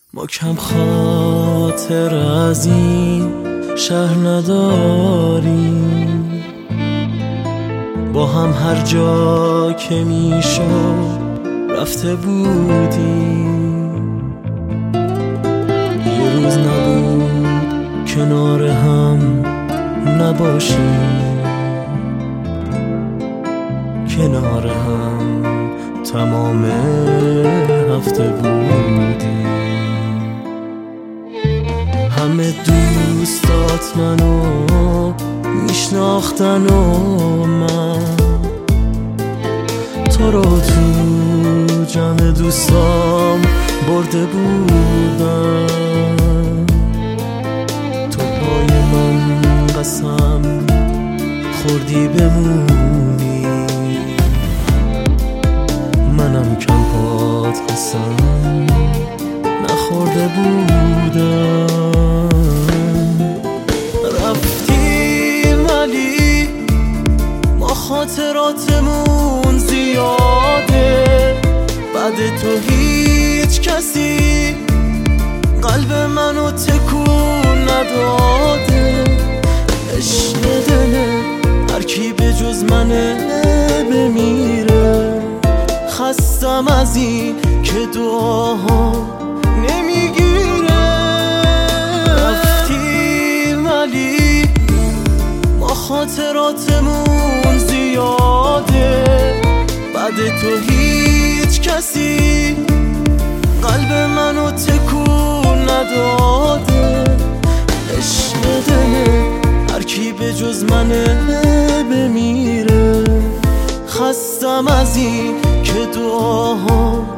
ما کم خاطر از این شهر نداریم، با هم هر جا که میشد رفته بودیم. یه روز نبود کنار هم نباشیم، کنار هم تمام هفته بودیم. همه دوستات منو میشناختن و من تو رو تو جمع دوستام برده بودم. تو پای من قسم خوردی بمونی، منم کم پات قسم نخورده بودم. رفتیم ولی ما خاطراتمون زیاده، بعد تو هیچ کسی قلب منو تکون نداده. عشق دله هر کی به جز منه بمیره، خستم از این که دعاها نمیگیره. رفتیم ولی ما خاطراتمون زیاده، بعد تو هیچ کسی قلب منو تکون نداده. عشق دله هر کی به جز منه بمیره، خستم از این که دعاها